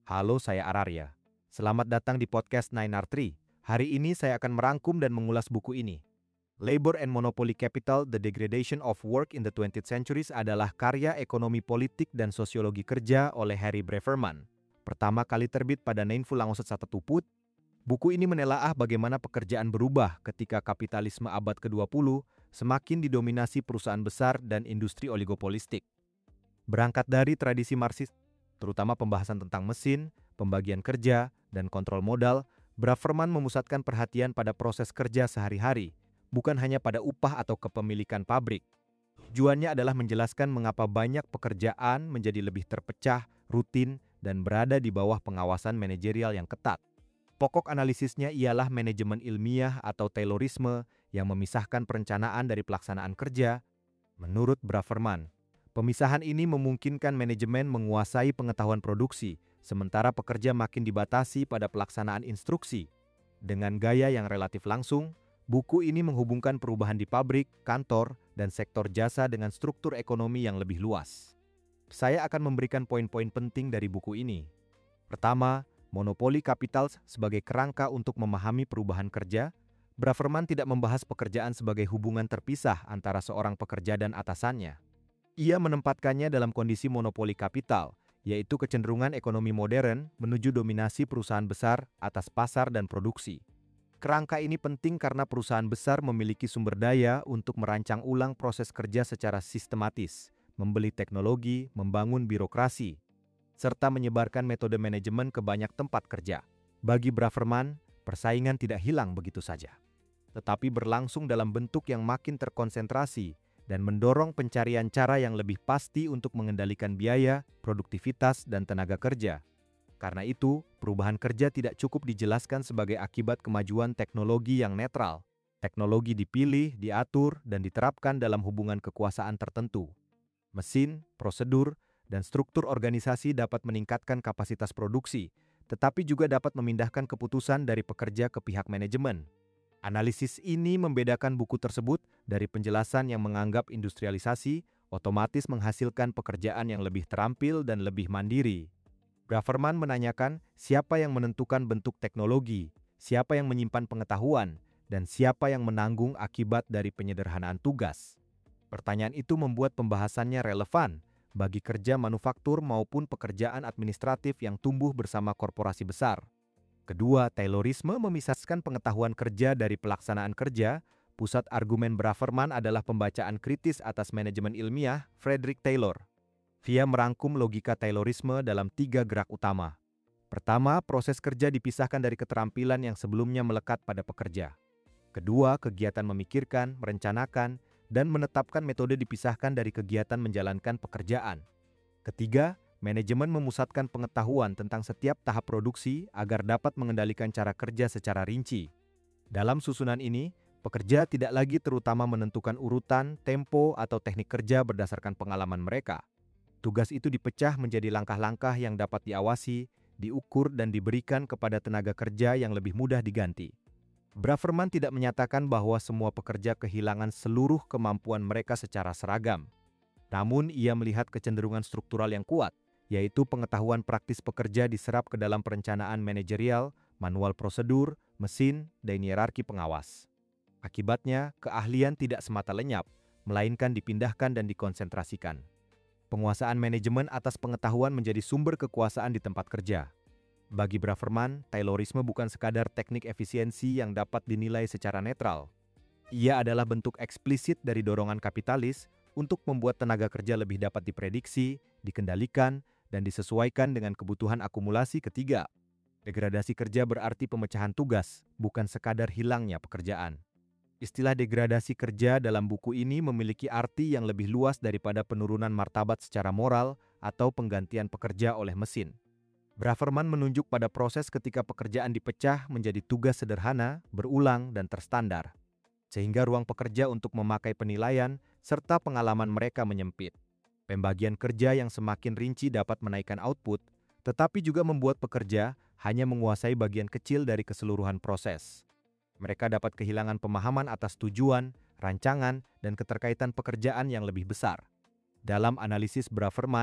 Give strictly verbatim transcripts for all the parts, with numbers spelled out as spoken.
Halo, saya Ararya. Selamat datang di podcast nine R three. Hari ini saya akan merangkum dan mengulas buku ini. Labor and Monopoly Capital: The Degradation of Work in the twentieth Centuries adalah karya ekonomi politik dan sosiologi kerja oleh Harry Braverman. Pertama kali terbit pada Ninfu Langosat Satatuput, buku ini menelaah bagaimana pekerjaan berubah ketika kapitalisme abad ke dua puluh semakin didominasi perusahaan besar dan industri oligopolistik. Berangkat dari tradisi Marxis, terutama pembahasan tentang mesin, pembagian kerja, dan kontrol modal, Braverman memusatkan perhatian pada proses kerja sehari-hari, bukan hanya pada upah atau kepemilikan pabrik. Tujuannya adalah menjelaskan mengapa banyak pekerjaan menjadi lebih terpecah, rutin, dan berada di bawah pengawasan manajerial yang ketat. Pokok analisisnya ialah manajemen ilmiah atau Taylorisme yang memisahkan perencanaan dari pelaksanaan kerja. Menurut Braverman, pemisahan ini memungkinkan manajemen menguasai pengetahuan produksi, sementara pekerja makin dibatasi pada pelaksanaan instruksi. Dengan gaya yang relatif langsung, buku ini menghubungkan perubahan di pabrik, kantor, dan sektor jasa dengan struktur ekonomi yang lebih luas. Saya akan memberikan poin-poin penting dari buku ini. Pertama, monopoli kapital sebagai kerangka untuk memahami perubahan kerja. Braverman tidak membahas pekerjaan sebagai hubungan terpisah antara seorang pekerja dan atasannya. Ia menempatkannya dalam kondisi monopoli kapital, yaitu kecenderungan ekonomi modern menuju dominasi perusahaan besar atas pasar dan produksi. Kerangka ini penting karena perusahaan besar memiliki sumber daya untuk merancang ulang proses kerja secara sistematis, membeli teknologi, membangun birokrasi, serta menyebarkan metode manajemen ke banyak tempat kerja. Bagi Braverman, persaingan tidak hilang begitu saja, tetapi berlangsung dalam bentuk yang makin terkonsentrasi dan mendorong pencarian cara yang lebih pasti untuk mengendalikan biaya, produktivitas, dan tenaga kerja. Karena itu, perubahan kerja tidak cukup dijelaskan sebagai akibat kemajuan teknologi yang netral. Teknologi dipilih, diatur, dan diterapkan dalam hubungan kekuasaan tertentu. Mesin, prosedur, dan struktur organisasi dapat meningkatkan kapasitas produksi, tetapi juga dapat memindahkan keputusan dari pekerja ke pihak manajemen. Analisis ini membedakan buku tersebut dari penjelasan yang menganggap industrialisasi otomatis menghasilkan pekerjaan yang lebih terampil dan lebih mandiri. Braverman menanyakan siapa yang menentukan bentuk teknologi, siapa yang menyimpan pengetahuan, dan siapa yang menanggung akibat dari penyederhanaan tugas. Pertanyaan itu membuat pembahasannya relevan bagi kerja manufaktur maupun pekerjaan administratif yang tumbuh bersama korporasi besar. Kedua, Taylorisme memisahkan pengetahuan kerja dari pelaksanaan kerja. Pusat argumen Braverman adalah pembacaan kritis atas manajemen ilmiah Frederick Taylor. Dia merangkum logika Taylorisme dalam tiga gerak utama. Pertama, proses kerja dipisahkan dari keterampilan yang sebelumnya melekat pada pekerja. Kedua, kegiatan memikirkan, merencanakan, dan menetapkan metode dipisahkan dari kegiatan menjalankan pekerjaan. Ketiga, manajemen memusatkan pengetahuan tentang setiap tahap produksi agar dapat mengendalikan cara kerja secara rinci. Dalam susunan ini, pekerja tidak lagi terutama menentukan urutan, tempo, atau teknik kerja berdasarkan pengalaman mereka. Tugas itu dipecah menjadi langkah-langkah yang dapat diawasi, diukur, dan diberikan kepada tenaga kerja yang lebih mudah diganti. Braverman tidak menyatakan bahwa semua pekerja kehilangan seluruh kemampuan mereka secara seragam. Namun, ia melihat kecenderungan struktural yang kuat, yaitu pengetahuan praktis pekerja diserap ke dalam perencanaan manajerial, manual prosedur, mesin, dan hierarki pengawas. Akibatnya, keahlian tidak semata lenyap, melainkan dipindahkan dan dikonsentrasikan. Penguasaan manajemen atas pengetahuan menjadi sumber kekuasaan di tempat kerja. Bagi Braverman, Taylorisme bukan sekadar teknik efisiensi yang dapat dinilai secara netral. Ia adalah bentuk eksplisit dari dorongan kapitalis untuk membuat tenaga kerja lebih dapat diprediksi, dikendalikan, dan disesuaikan dengan kebutuhan akumulasi. Ketiga, degradasi kerja berarti pemecahan tugas, bukan sekadar hilangnya pekerjaan. Istilah degradasi kerja dalam buku ini memiliki arti yang lebih luas daripada penurunan martabat secara moral atau penggantian pekerja oleh mesin. Braverman menunjuk pada proses ketika pekerjaan dipecah menjadi tugas sederhana, berulang, dan terstandar, sehingga ruang pekerja untuk memakai penilaian serta pengalaman mereka menyempit. Pembagian kerja yang semakin rinci dapat menaikkan output, tetapi juga membuat pekerja hanya menguasai bagian kecil dari keseluruhan proses. Mereka dapat kehilangan pemahaman atas tujuan, rancangan, dan keterkaitan pekerjaan yang lebih besar. Dalam analisis Braverman,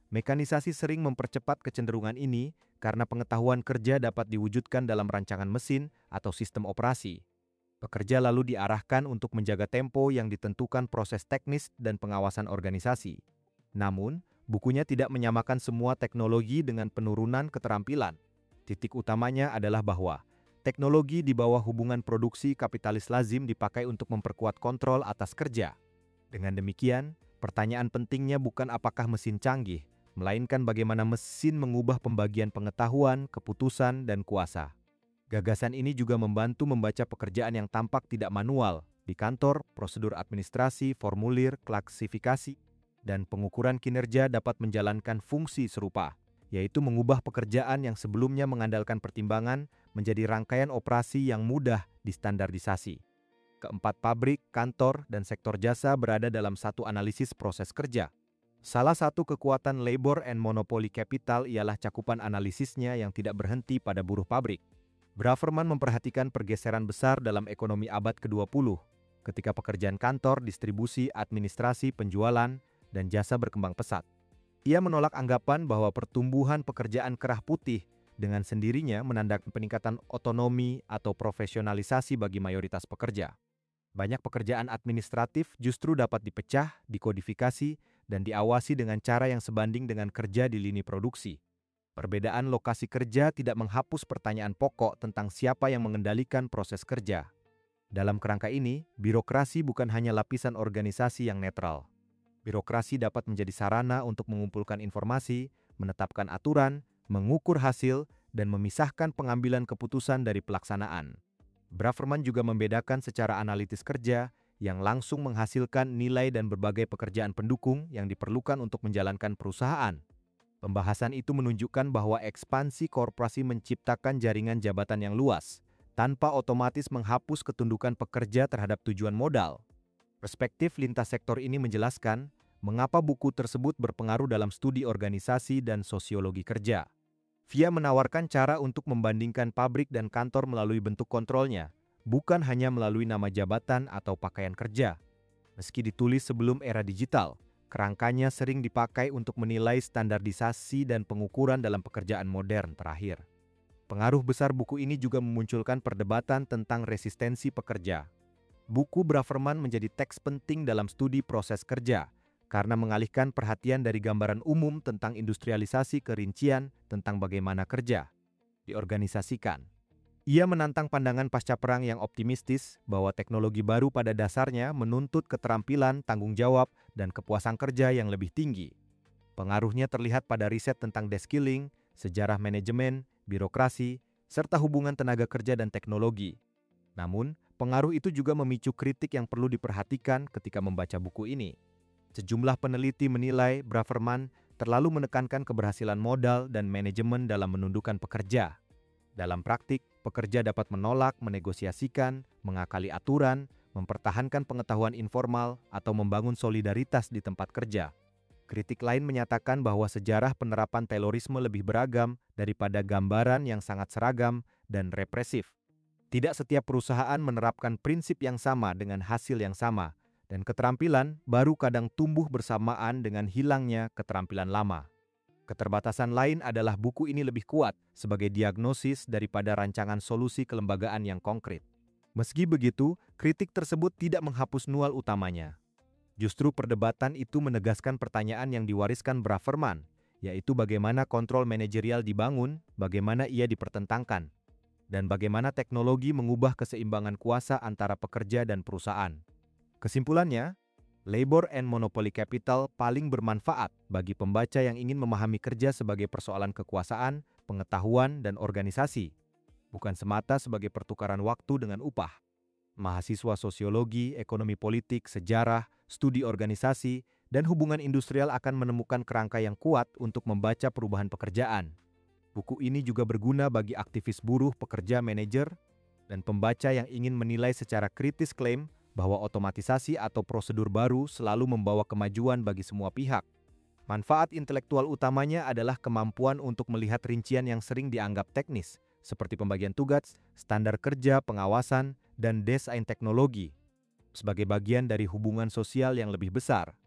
Mekanisasi sering mempercepat kecenderungan ini karena pengetahuan kerja dapat diwujudkan dalam rancangan mesin atau sistem operasi. Pekerja lalu diarahkan untuk menjaga tempo yang ditentukan proses teknis dan pengawasan organisasi. Namun, bukunya tidak menyamakan semua teknologi dengan penurunan keterampilan. Titik utamanya adalah bahwa teknologi di bawah hubungan produksi kapitalis lazim dipakai untuk memperkuat kontrol atas kerja. Dengan demikian, pertanyaan pentingnya bukan apakah mesin canggih, melainkan bagaimana mesin mengubah pembagian pengetahuan, keputusan, dan kuasa. Gagasan ini juga membantu membaca pekerjaan yang tampak tidak manual. Di kantor, prosedur administrasi, formulir, klasifikasi, dan pengukuran kinerja dapat menjalankan fungsi serupa, yaitu mengubah pekerjaan yang sebelumnya mengandalkan pertimbangan menjadi rangkaian operasi yang mudah distandardisasi. Keempat, pabrik, kantor, dan sektor jasa berada dalam satu analisis proses kerja. Salah satu kekuatan labor and monopoly capital ialah cakupan analisisnya yang tidak berhenti pada buruh pabrik. Braverman memperhatikan pergeseran besar dalam ekonomi abad kedua puluh, ketika pekerjaan kantor, distribusi, administrasi, penjualan, dan jasa berkembang pesat. Ia menolak anggapan bahwa pertumbuhan pekerjaan kerah putih dengan sendirinya menandakan peningkatan otonomi atau profesionalisasi bagi mayoritas pekerja. Banyak pekerjaan administratif justru dapat dipecah, dikodifikasi, dan diawasi dengan cara yang sebanding dengan kerja di lini produksi. Perbedaan lokasi kerja tidak menghapus pertanyaan pokok tentang siapa yang mengendalikan proses kerja. Dalam kerangka ini, birokrasi bukan hanya lapisan organisasi yang netral. Birokrasi dapat menjadi sarana untuk mengumpulkan informasi, menetapkan aturan, mengukur hasil, dan memisahkan pengambilan keputusan dari pelaksanaan. Braverman juga membedakan secara analitis kerja yang langsung menghasilkan nilai dan berbagai pekerjaan pendukung yang diperlukan untuk menjalankan perusahaan. Pembahasan itu menunjukkan bahwa ekspansi korporasi menciptakan jaringan jabatan yang luas, tanpa otomatis menghapus ketundukan pekerja terhadap tujuan modal. Perspektif lintas sektor ini menjelaskan mengapa buku tersebut berpengaruh dalam studi organisasi dan sosiologi kerja. Via menawarkan cara untuk membandingkan pabrik dan kantor melalui bentuk kontrolnya, bukan hanya melalui nama jabatan atau pakaian kerja. Meski ditulis sebelum era digital, kerangkanya sering dipakai untuk menilai standarisasi dan pengukuran dalam pekerjaan modern terakhir. Pengaruh besar buku ini juga memunculkan perdebatan tentang resistensi pekerja. Buku Braverman menjadi teks penting dalam studi proses kerja, karena mengalihkan perhatian dari gambaran umum tentang industrialisasi ke rincian tentang bagaimana kerja diorganisasikan. Ia menantang pandangan pasca perang yang optimistis bahwa teknologi baru pada dasarnya menuntut keterampilan, tanggung jawab, dan kepuasan kerja yang lebih tinggi. Pengaruhnya terlihat pada riset tentang deskilling, sejarah manajemen, birokrasi, serta hubungan tenaga kerja dan teknologi. Namun, pengaruh itu juga memicu kritik yang perlu diperhatikan ketika membaca buku ini. Sejumlah peneliti menilai Braverman terlalu menekankan keberhasilan modal dan manajemen dalam menundukkan pekerja. Dalam praktik, pekerja dapat menolak, menegosiasikan, mengakali aturan, mempertahankan pengetahuan informal, atau membangun solidaritas di tempat kerja. Kritik lain menyatakan bahwa sejarah penerapan Taylorisme lebih beragam daripada gambaran yang sangat seragam dan represif. Tidak setiap perusahaan menerapkan prinsip yang sama dengan hasil yang sama, dan keterampilan baru kadang tumbuh bersamaan dengan hilangnya keterampilan lama. Keterbatasan lain adalah buku ini lebih kuat sebagai diagnosis daripada rancangan solusi kelembagaan yang konkret. Meski begitu, kritik tersebut tidak menghapus nual utamanya. Justru perdebatan itu menegaskan pertanyaan yang diwariskan Braverman, yaitu bagaimana kontrol manajerial dibangun, bagaimana ia dipertentangkan, dan bagaimana teknologi mengubah keseimbangan kuasa antara pekerja dan perusahaan. Kesimpulannya, labor and monopoly capital paling bermanfaat bagi pembaca yang ingin memahami kerja sebagai persoalan kekuasaan, pengetahuan, dan organisasi, bukan semata sebagai pertukaran waktu dengan upah. Mahasiswa sosiologi, ekonomi politik, sejarah, studi organisasi, dan hubungan industrial akan menemukan kerangka yang kuat untuk membaca perubahan pekerjaan. Buku ini juga berguna bagi aktivis buruh, pekerja, manajer, dan pembaca yang ingin menilai secara kritis klaim bahwa otomatisasi atau prosedur baru selalu membawa kemajuan bagi semua pihak. Manfaat intelektual utamanya adalah kemampuan untuk melihat rincian yang sering dianggap teknis, seperti pembagian tugas, standar kerja, pengawasan, dan desain teknologi, sebagai bagian dari hubungan sosial yang lebih besar.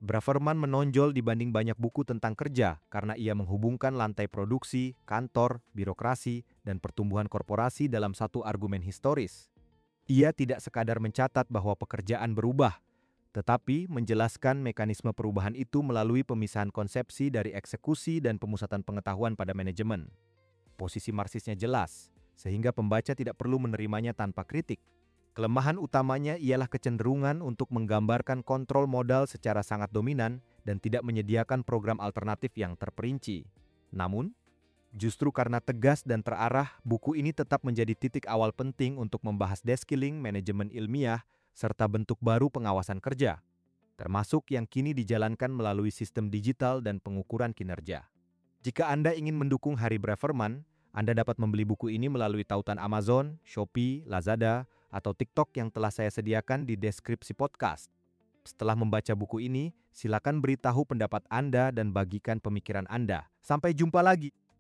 Braverman menonjol dibanding banyak buku tentang kerja karena ia menghubungkan lantai produksi, kantor, birokrasi, dan pertumbuhan korporasi dalam satu argumen historis. Ia tidak sekadar mencatat bahwa pekerjaan berubah, tetapi menjelaskan mekanisme perubahan itu melalui pemisahan konsepsi dari eksekusi dan pemusatan pengetahuan pada manajemen. Posisi Marxisnya jelas, sehingga pembaca tidak perlu menerimanya tanpa kritik. Kelemahan utamanya ialah kecenderungan untuk menggambarkan kontrol modal secara sangat dominan dan tidak menyediakan program alternatif yang terperinci. Namun, justru karena tegas dan terarah, buku ini tetap menjadi titik awal penting untuk membahas deskilling, manajemen ilmiah, serta bentuk baru pengawasan kerja, termasuk yang kini dijalankan melalui sistem digital dan pengukuran kinerja. Jika Anda ingin mendukung Harry Braverman, Anda dapat membeli buku ini melalui tautan Amazon, Shopee, Lazada, atau TikTok yang telah saya sediakan di deskripsi podcast. Setelah membaca buku ini, silakan beritahu pendapat Anda dan bagikan pemikiran Anda. Sampai jumpa lagi!